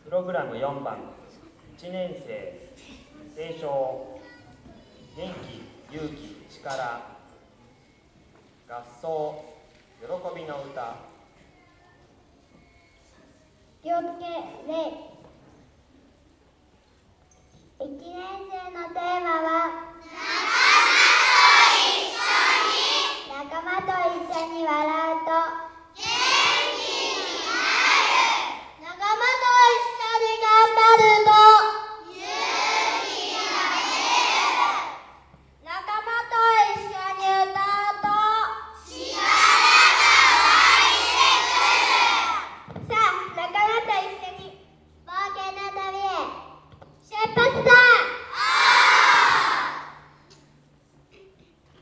プログラム4番、1年生、斉唱、元気、勇気、力、合奏、喜びの歌。 気をつけ、礼。